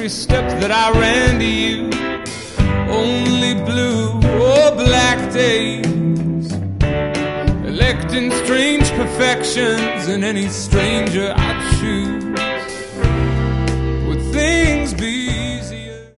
every step that I ran to you. Only blue or black days, electing strange perfections in any stranger I'd choose.